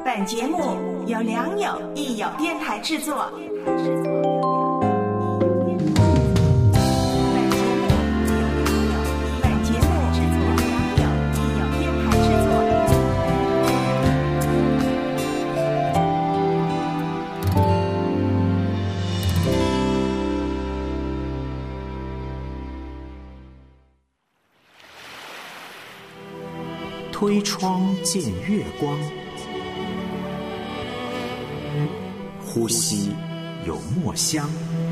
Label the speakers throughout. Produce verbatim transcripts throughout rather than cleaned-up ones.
Speaker 1: 本节目由良友益友电台制作。
Speaker 2: 推窗见月光，呼吸有墨香。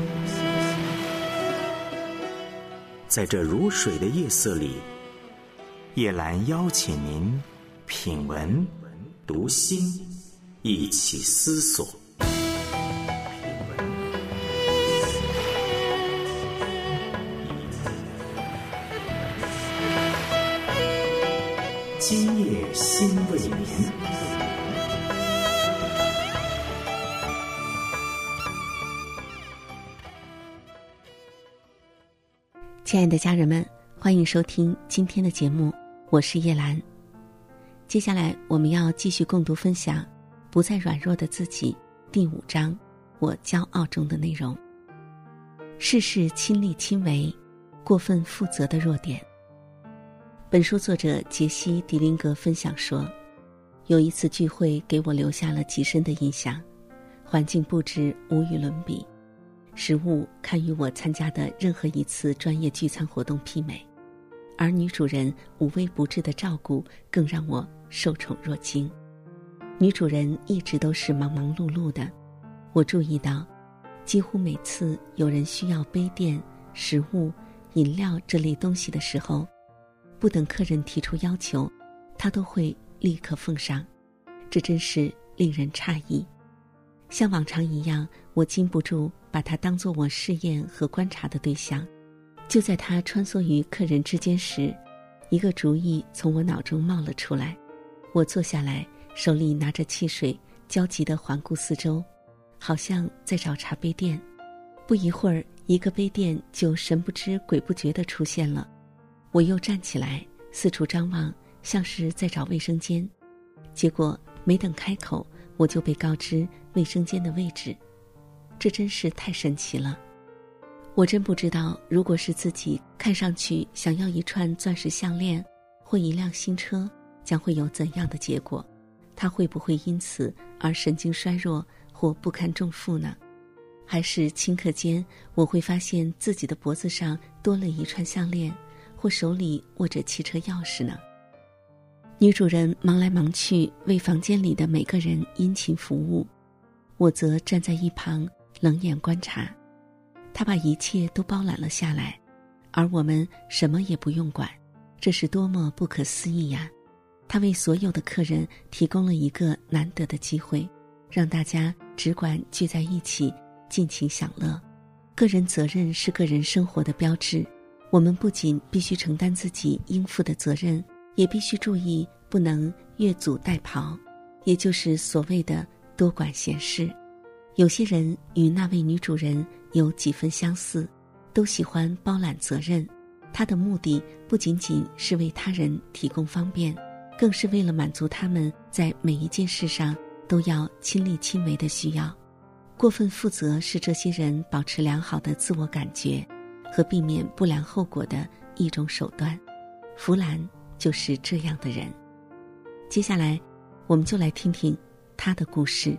Speaker 2: 在这如水的夜色里，叶兰邀请您品文读心，一起思索。今夜心未眠。
Speaker 3: 亲爱的家人们，欢迎收听今天的节目，我是叶兰。接下来我们要继续共读分享《不再软弱的自己》第五章我骄傲中的内容。事事亲力亲为，过分负责的弱点。本书作者杰西·迪林格分享说，有一次聚会给我留下了极深的印象，环境布置无与伦比，食物堪与我参加的任何一次专业聚餐活动媲美，而女主人无微不至的照顾更让我受宠若惊。女主人一直都是忙忙碌碌的，我注意到几乎每次有人需要杯垫、食物、饮料这类东西的时候，不等客人提出要求，她都会立刻奉上，这真是令人诧异。像往常一样，我禁不住把她当作我试验和观察的对象。就在她穿梭于客人之间时，一个主意从我脑中冒了出来。我坐下来，手里拿着汽水，焦急地环顾四周，好像在找茶杯垫。不一会儿，一个杯垫就神不知鬼不觉地出现了。我又站起来，四处张望，像是在找卫生间。结果没等开口，我就被告知卫生间的位置。这真是太神奇了。我真不知道，如果是自己看上去想要一串钻石项链或一辆新车，将会有怎样的结果？他会不会因此而神经衰弱或不堪重负呢？还是顷刻间我会发现自己的脖子上多了一串项链，或手里握着汽车钥匙呢？女主人忙来忙去，为房间里的每个人殷勤服务，我则站在一旁冷眼观察。她把一切都包揽了下来，而我们什么也不用管，这是多么不可思议呀！她为所有的客人提供了一个难得的机会，让大家只管聚在一起尽情享乐。个人责任是个人生活的标志，我们不仅必须承担自己应负的责任，也必须注意不能越俎代庖，也就是所谓的多管闲事。有些人与那位女主人有几分相似，都喜欢包揽责任。他的目的不仅仅是为他人提供方便，更是为了满足他们在每一件事上都要亲力亲为的需要。过分负责是这些人保持良好的自我感觉和避免不良后果的一种手段。弗兰就是这样的人。接下来我们就来听听她的故事。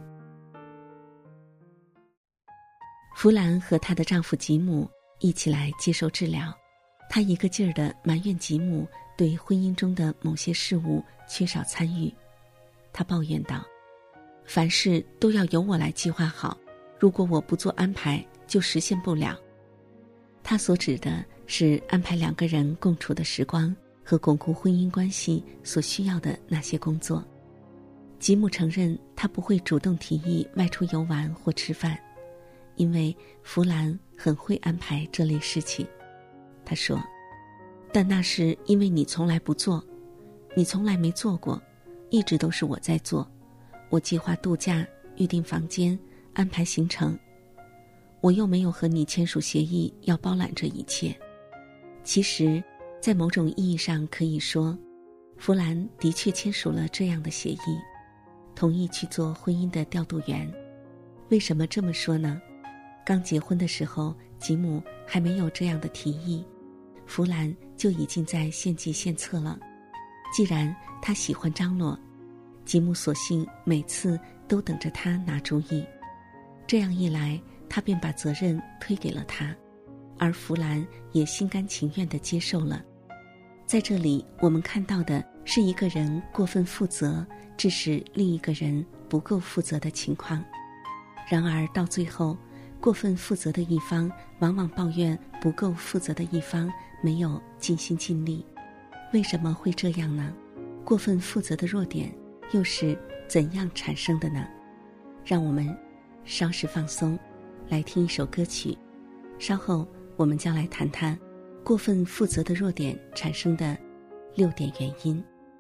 Speaker 3: 弗兰和她的丈夫吉姆一起来接受治疗，她一个劲儿地埋怨吉姆对婚姻中的某些事物缺少参与。她抱怨道，凡事都要由我来计划好，如果我不做安排就实现不了。她所指的是安排两个人共处的时光和巩固婚姻关系所需要的那些工作。吉姆承认他不会主动提议外出游玩或吃饭，因为弗兰很会安排这类事情。他说，但那是因为你从来不做，你从来没做过，一直都是我在做。我计划度假，预订房间，安排行程，我又没有和你签署协议要包揽这一切。其实在某种意义上可以说，弗兰的确签署了这样的协议。 同意去做婚姻的调度员。为什么这么说呢？刚结婚的时候，吉姆还没有这样的提议，弗兰就已经在献计献策了。既然他喜欢张罗，吉姆索性每次都等着他拿主意。这样一来，他便把责任推给了他，而弗兰也心甘情愿地接受了。在这里，我们看到的是一个人过分负责，致使另一个人不够负责的情况。然而到最后，过分负责的一方往往抱怨不够负责的一方没有尽心尽力。为什么会这样呢？过分负责的弱点又是怎样产生的呢？让我们稍事放松，来听一首歌曲。稍后我们将来谈谈过分负责的弱点产生的六点原因。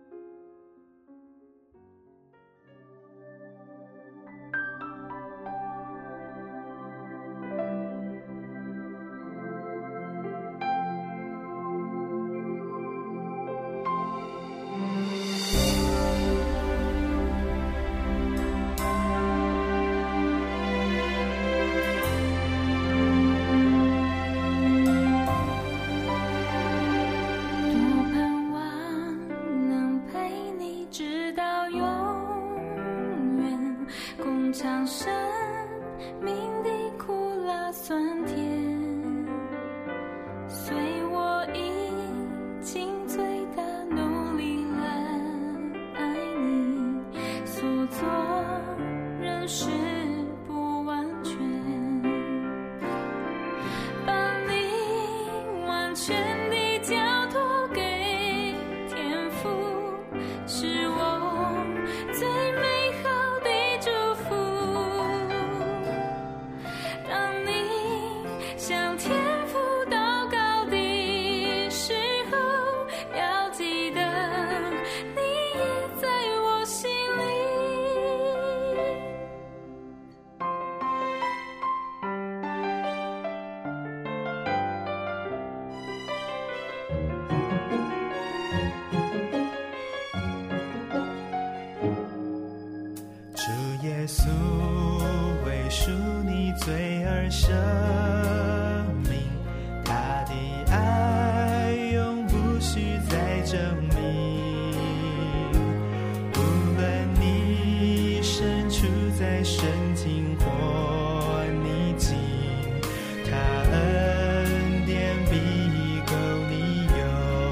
Speaker 4: 尝生命的苦辣酸甜，随我已尽最大努力来爱你，所做仍是不完全，把你完全地交托给天父，是我最美好的祝福。当你向天父祷告的时候，要记得你也在我心里。
Speaker 5: 主耶稣为赎你罪而生命，他的爱永不需再证明。无论你身处在顺境或逆境，他恩典必够你用。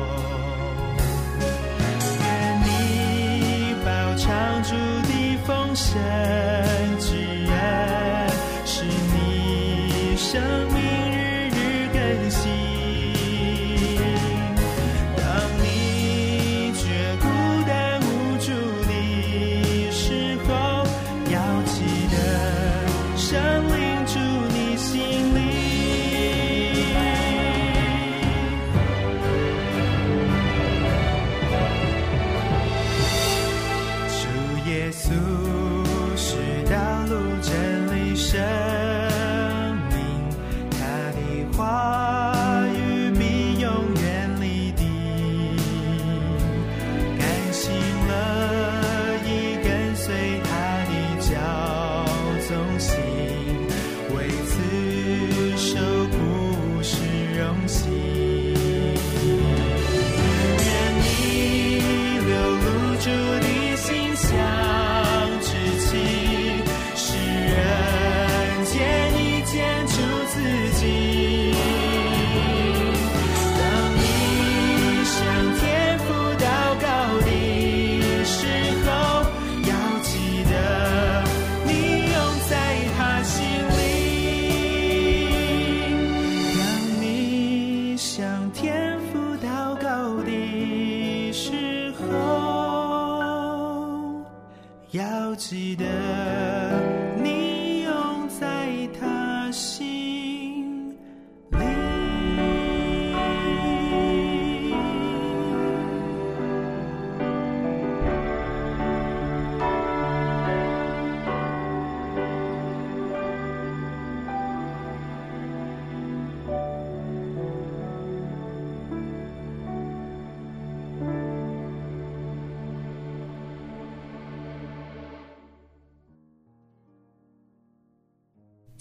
Speaker 5: 愿你饱尝主的丰盛之恩，使你生命日日更新。当你觉孤单无助的时候，要记得圣灵住你心里。主耶稣是道路真理生命，他的话语必永远立定。甘心乐意跟随他的教宗行，为此受苦是荣幸。愿你流露主的馨香之气，使人见你见出自己。当你向天父祷告的时候，要记得你永在他心里。当你向天父祷告的时候，要记得你永在他心里。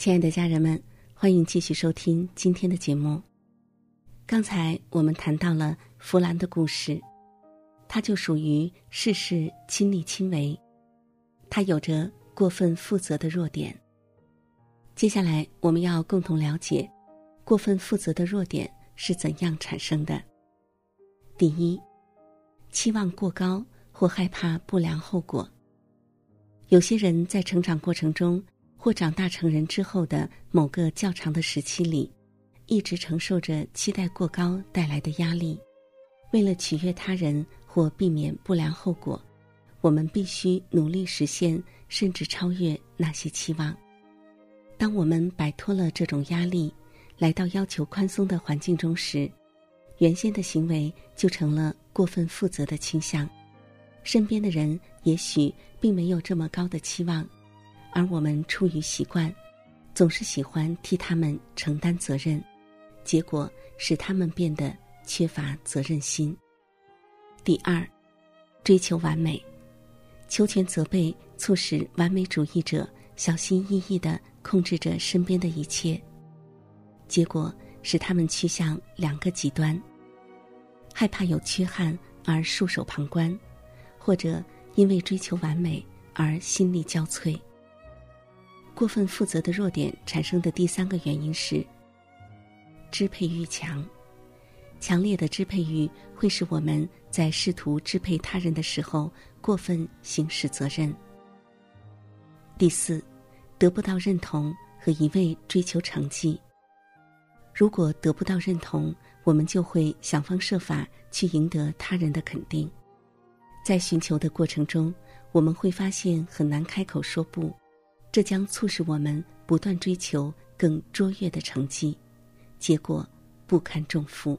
Speaker 3: 亲爱的家人们，欢迎继续收听今天的节目。刚才我们谈到了弗兰的故事，他就属于事事亲力亲为，他有着过分负责的弱点。接下来我们要共同了解过分负责的弱点是怎样产生的。第一，期望过高或害怕不良后果。有些人在成长过程中或长大成人之后的某个较长的时期里，一直承受着期待过高带来的压力。为了取悦他人或避免不良后果，我们必须努力实现甚至超越那些期望。当我们摆脱了这种压力，来到要求宽松的环境中时，原先的行为就成了过分负责的倾向。身边的人也许并没有这么高的期望，而我们出于习惯，总是喜欢替他们承担责任，结果使他们变得缺乏责任心。第二，追求完美。求全责备促使完美主义者小心翼翼地控制着身边的一切，结果使他们趋向两个极端：害怕有缺憾而束手旁观，或者因为追求完美而心力交瘁。过分负责的弱点产生的第三个原因是支配欲强。强烈的支配欲会使我们在试图支配他人的时候过分行使责任。第四，得不到认同和一味追求成绩。如果得不到认同，我们就会想方设法去赢得他人的肯定。在寻求的过程中，我们会发现很难开口说不，这将促使我们不断追求更卓越的成绩，结果不堪重负。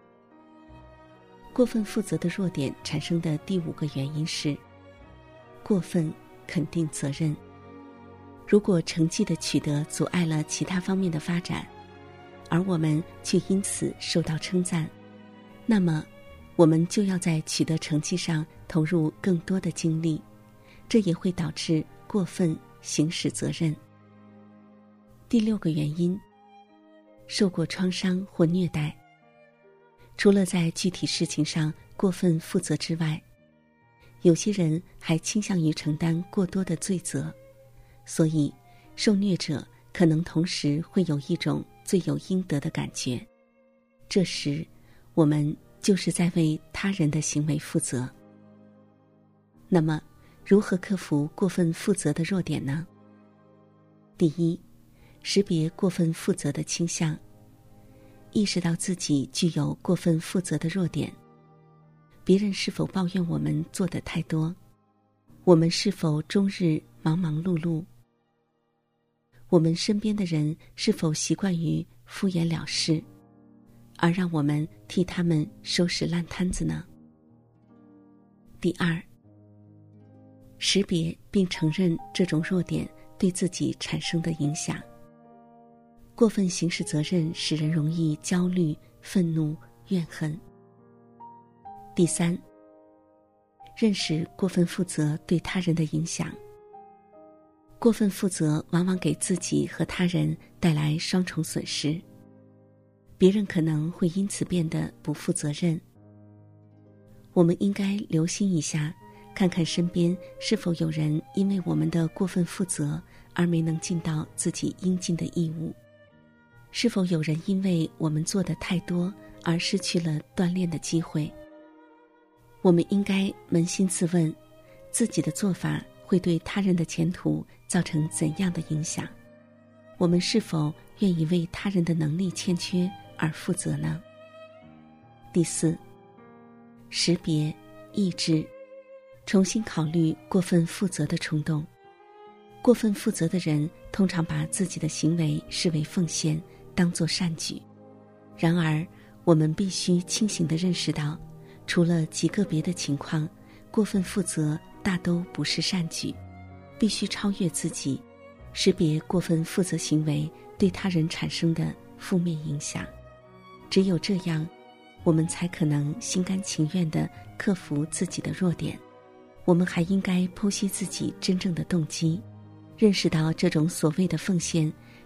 Speaker 3: 过分负责的弱点产生的第五个原因是过分肯定责任。如果成绩的取得阻碍了其他方面的发展，而我们却因此受到称赞，那么我们就要在取得成绩上投入更多的精力，这也会导致过分行使责任。第六个原因，受过创伤或虐待。除了在具体事情上过分负责之外，有些人还倾向于承担过多的罪责，所以受虐者可能同时会有一种罪有应得的感觉。这时，我们就是在为他人的行为负责。那么，如何克服过分负责的弱点呢？第一，识别过分负责的倾向，意识到自己具有过分负责的弱点。别人是否抱怨我们做得太多？我们是否终日忙忙碌碌？我们身边的人是否习惯于敷衍了事，而让我们替他们收拾烂摊子呢？第二，识别并承认这种弱点对自己产生的影响。过分行使责任使人容易焦虑、愤怒、怨恨。第三，认识过分负责对他人的影响。过分负责往往给自己和他人带来双重损失。别人可能会因此变得不负责任。我们应该留心一下，看看身边是否有人因为我们的过分负责而没能尽到自己应尽的义务。是否有人因为我们做的太多而失去了锻炼的机会？我们应该扪心自问，自己的做法会对他人的前途造成怎样的影响？我们是否愿意为他人的能力欠缺而负责呢？第四，识别、抑制，重新考虑过分负责的冲动。过分负责的人通常把自己的行为视为奉献，当作善举。然而，我们必须清醒地认识到，除了极个别的情况，过分负责大都不是善举。必须超越自己，识别过分负责行为对他人产生的负面影响。只有这样，我们才可能心甘情愿地克服自己的弱点。我们还应该剖析自己真正的动机，认识到这种所谓的奉献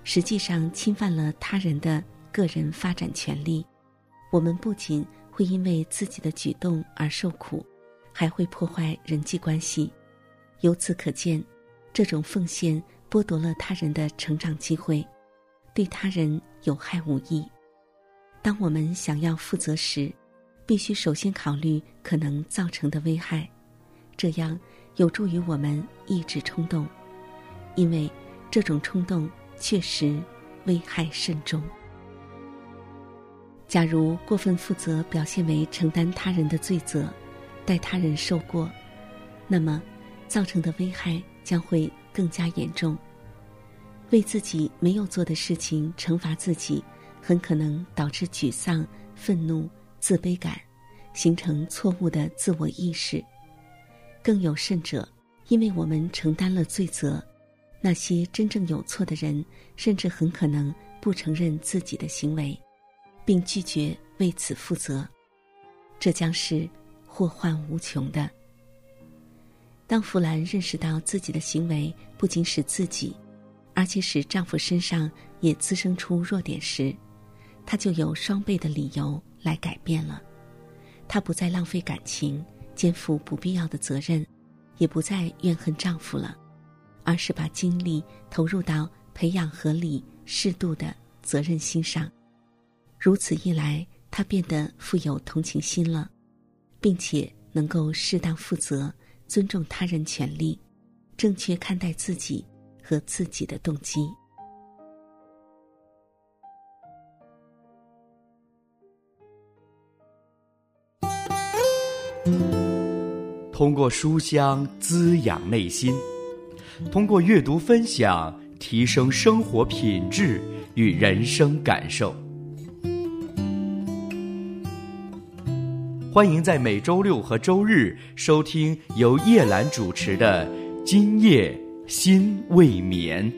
Speaker 3: 实际上侵犯了他人的个人发展权利。我们不仅会因为自己的举动而受苦，还会破坏人际关系。由此可见，这种奉献剥夺了他人的成长机会，对他人有害无益。当我们想要负责时，必须首先考虑可能造成的危害，这样有助于我们抑制冲动，因为这种冲动确实危害甚重。假如过分负责表现为承担他人的罪责，待他人受过，那么造成的危害将会更加严重。为自己没有做的事情惩罚自己，很可能导致沮丧、愤怒、自卑感，形成错误的自我意识。更有甚者，因为我们承担了罪责，那些真正有错的人甚至很可能不承认自己的行为，并拒绝为此负责，这将是祸患无穷的。当弗兰认识到自己的行为不仅使自己，而且使丈夫身上也滋生出弱点时，她就有双倍的理由来改变了。她不再浪费感情，肩负不必要的责任，也不再怨恨丈夫了，而是把精力投入到培养合理适度的责任心上。如此一来，她变得富有同情心了，并且能够适当负责，尊重他人权利，正确看待自己和自己的动机。
Speaker 6: 通过书香滋养内心，通过阅读分享提升生活品质与人生感受。欢迎在每周六和周日收听由叶兰主持的《今夜心未眠》。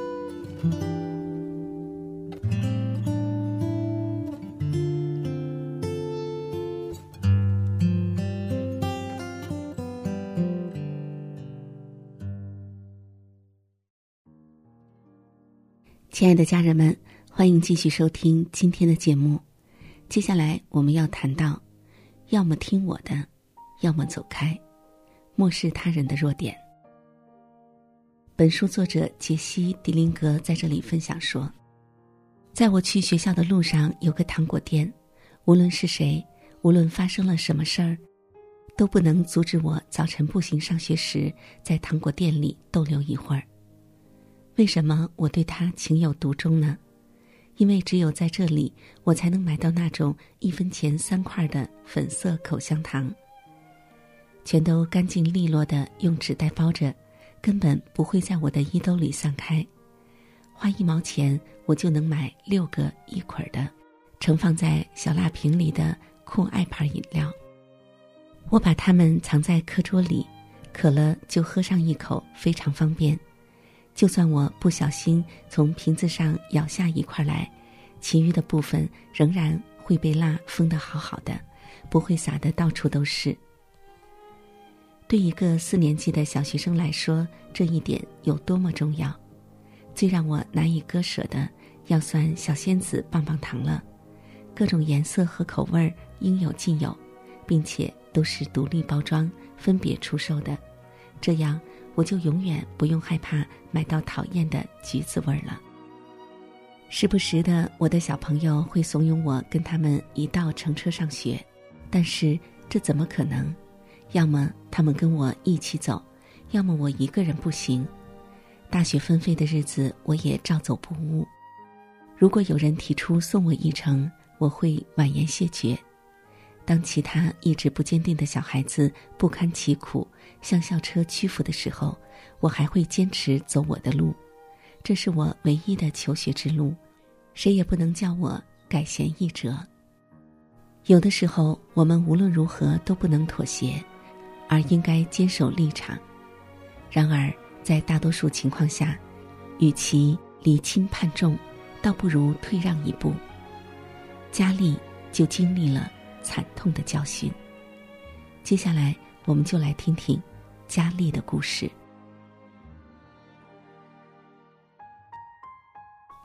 Speaker 3: 亲爱的家人们，欢迎继续收听今天的节目。接下来我们要谈到，要么听我的，要么走开，漠视他人的弱点。本书作者杰西·迪林格在这里分享说，在我去学校的路上有个糖果店，无论是谁，无论发生了什么事儿，都不能阻止我早晨步行上学时在糖果店里逗留一会儿。为什么我对它情有独钟呢？因为只有在这里，我才能买到那种一分钱三块的粉色口香糖，全都干净利落的用纸袋包着，根本不会在我的衣兜里散开。花一毛钱，我就能买六个一捆的，盛放在小蜡瓶里的酷爱牌饮料。我把它们藏在课桌里，渴了就喝上一口，非常方便。就算我不小心从瓶子上咬下一块来，其余的部分仍然会被蜡封得好好的，不会洒得到处都是。对一个四年级的小学生来说，这一点有多么重要。最让我难以割舍的，要算小仙子棒棒糖了，各种颜色和口味应有尽有，并且都是独立包装分别出售的，这样我就永远不用害怕买到讨厌的橘子味了。时不时的，我的小朋友会怂恿我跟他们一道乘车上学，但是这怎么可能？要么他们跟我一起走，要么我一个人不行。大雪纷飞的日子，我也照走不误。如果有人提出送我一程，我会婉言谢绝。当其他意志不坚定的小孩子不堪其苦，向校车屈服的时候，我还会坚持走我的路。这是我唯一的求学之路，谁也不能叫我改弦易辙。有的时候，我们无论如何都不能妥协，而应该坚守立场。然而，在大多数情况下，与其离轻叛重，倒不如退让一步。佳丽就经历了惨痛的教训。接下来我们就来听听佳丽的故事。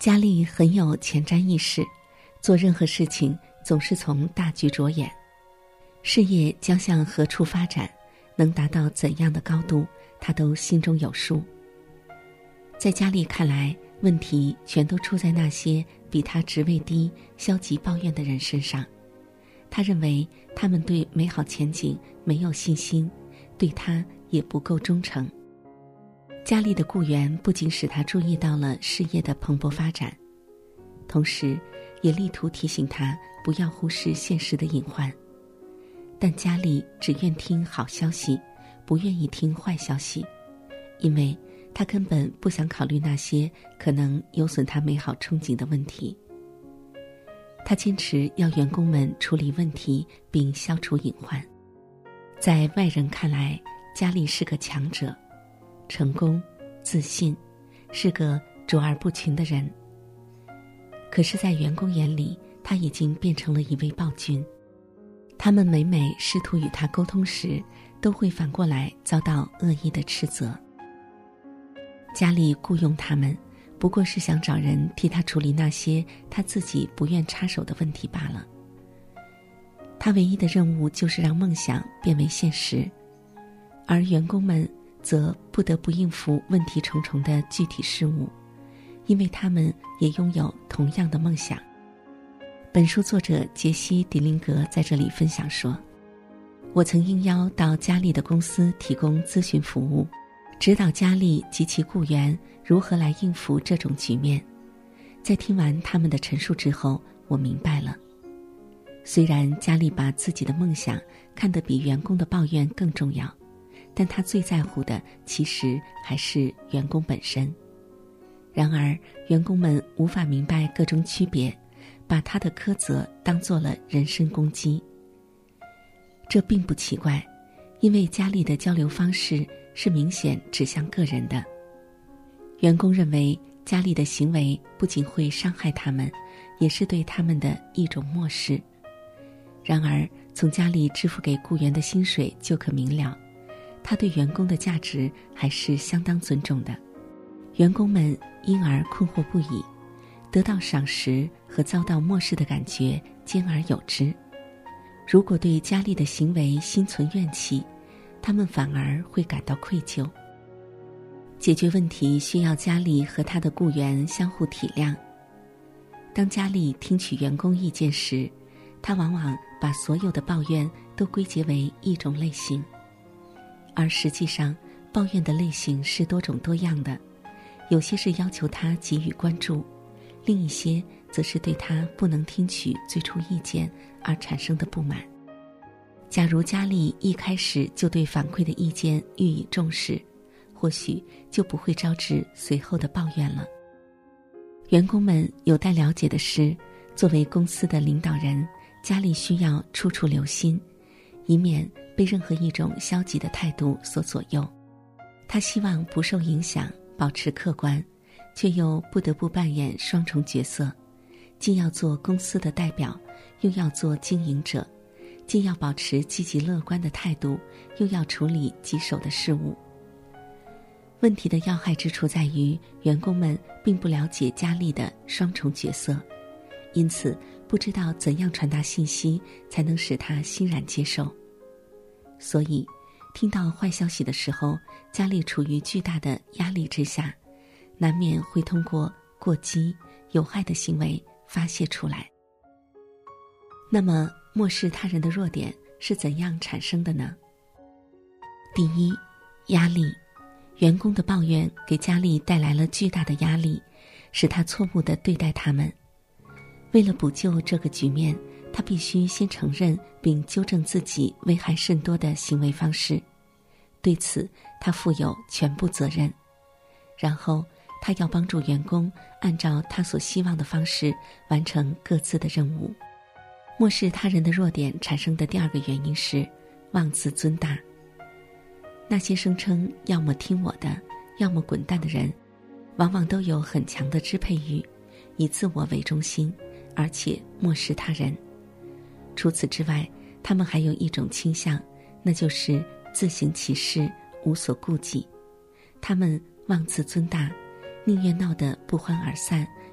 Speaker 3: 佳丽很有前瞻意识，做任何事情总是从大局着眼，事业将向何处发展，能达到怎样的高度，她都心中有数。在佳丽看来，问题全都出在那些比她职位低、消极抱怨的人身上。她认为他们对美好前景没有信心，对她也不够忠诚。佳丽的雇员不仅使她注意到了事业的蓬勃发展，同时也力图提醒她不要忽视现实的隐患。但佳丽只愿听好消息，不愿意听坏消息，因为她根本不想考虑那些可能有损她美好憧憬的问题。她坚持要员工们处理问题并消除隐患。在外人看来，佳丽是个强者，成功、自信，是个卓而不群的人。可是在员工眼里，她已经变成了一位暴君。他们每每试图与她沟通时，都会反过来遭到恶意的斥责。佳丽雇佣他们，不过是想找人替她处理那些她自己不愿插手的问题罢了。她唯一的任务就是让梦想变为现实，而员工们则不得不应付问题重重的具体事务，因为他们也拥有同样的梦想。本书作者杰西·迪林格在这里分享说，我曾应邀到佳丽的公司提供咨询服务，指导佳丽及其雇员如何来应付这种局面。在听完他们的陈述之后，我明白了，虽然佳丽把自己的梦想看得比员工的抱怨更重要，但她最在乎的其实还是员工本身。然而员工们无法明白各种区别，把她的苛责当作了人身攻击。这并不奇怪，因为佳丽的交流方式是明显指向个人的。员工认为佳丽的行为不仅会伤害他们，也是对他们的一种漠视。然而从佳丽支付给雇员的薪水就可明了，她对员工的价值还是相当尊重的。员工们因而困惑不已，得到赏识和遭到漠视的感觉兼而有之。如果对佳丽的行为心存怨气，他们反而会感到愧疚。解决问题需要佳丽和她的雇员相互体谅。当佳丽听取员工意见时，她往往把所有的抱怨都归结为一种类型，而实际上抱怨的类型是多种多样的，有些是要求她给予关注，另一些则是对她不能听取最初意见而产生的不满。假如佳丽一开始就对反馈的意见予以重视，或许就不会招致随后的抱怨了。员工们有待了解的是，作为公司的领导人，佳丽需要处处留心，以免被任何一种消极的态度所左右。她希望不受影响，保持客观，却又不得不扮演双重角色，既要做公司的代表，又要做经营者，既要保持积极乐观的态度，又要处理棘手的事务。问题的要害之处在于，员工们并不了解佳丽的双重角色，因此不知道怎样传达信息才能使她欣然接受。所以听到坏消息的时候，佳丽处于巨大的压力之下，难免会通过过激有害的行为发泄出来。那么漠视他人的弱点是怎样产生的呢？第一，压力。员工的抱怨给佳丽带来了巨大的压力，使她错误地对待他们。为了补救这个局面，她必须先承认并纠正自己危害甚多的行为方式，对此她负有全部责任。然后她要帮助员工按照她所希望的方式完成各自的任务。漠视他人的弱点产生的第二个原因是妄自尊大。那些声称要么听我的，要么滚蛋的人，往往都有很强的支配欲，以自我为中心，而且漠视他人。除此之外，他们还有一种倾向，那就是自行其事，无所顾忌。他们妄自尊大，宁愿闹得不欢而散，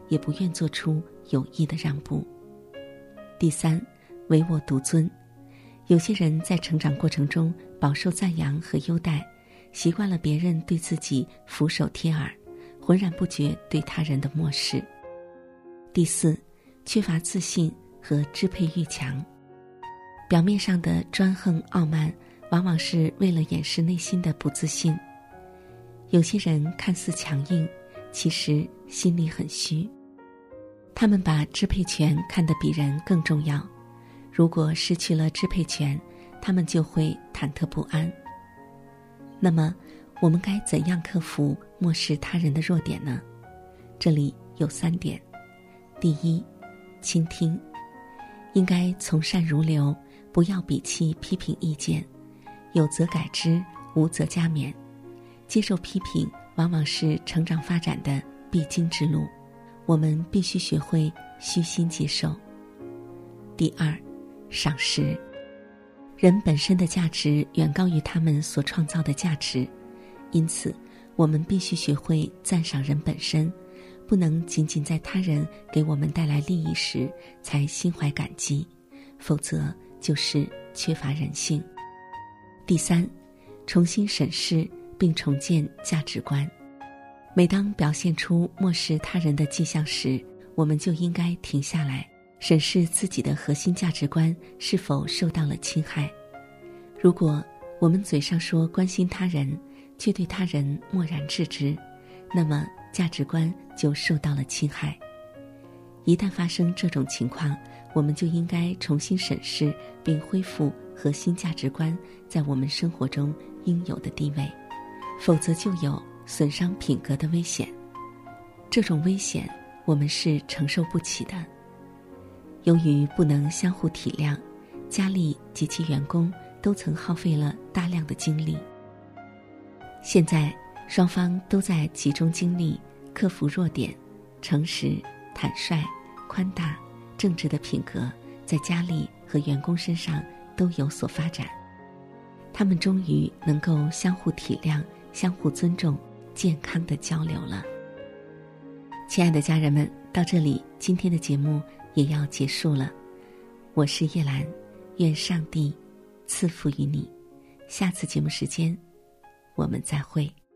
Speaker 3: 也不愿做出有益的让步。第三，唯我独尊。有些人在成长过程中饱受赞扬和优待，习惯了别人对自己俯首帖耳，浑然不觉对他人的漠视。第四，缺乏自信和支配欲强。表面上的专横傲慢，往往是为了掩饰内心的不自信。有些人看似强硬，其实心里很虚。他们把支配权看得比人更重要，如果失去了支配权，他们就会忐忑不安。那么，我们该怎样克服漠视他人的弱点呢？这里有三点。第一，倾听。应该从善如流，不要鄙弃批评意见，有则改之，无则加勉。接受批评往往是成长发展的必经之路，我们必须学会虚心接受。第二，赏识。人本身的价值远高于他们所创造的价值，因此我们必须学会赞赏人本身，不能仅仅在他人给我们带来利益时才心怀感激，否则就是缺乏人性。第三，重新审视并重建价值观。每当表现出漠视他人的迹象时，我们就应该停下来，审视自己的核心价值观是否受到了侵害。如果我们嘴上说关心他人，却对他人漠然置之，那么价值观就受到了侵害。一旦发生这种情况，我们就应该重新审视并恢复核心价值观在我们生活中应有的地位，否则就有损伤品格的危险。这种危险我们是承受不起的。由于不能相互体谅，佳丽及其员工都曾耗费了大量的精力。现在双方都在集中精力克服弱点，诚实、坦率、宽大、正直的品格在佳丽和员工身上都有所发展。他们终于能够相互体谅、相互尊重、健康的交流了。亲爱的家人们，到这里今天的节目也要结束了。我是叶兰，愿上帝赐福于你。下次节目时间我们再会。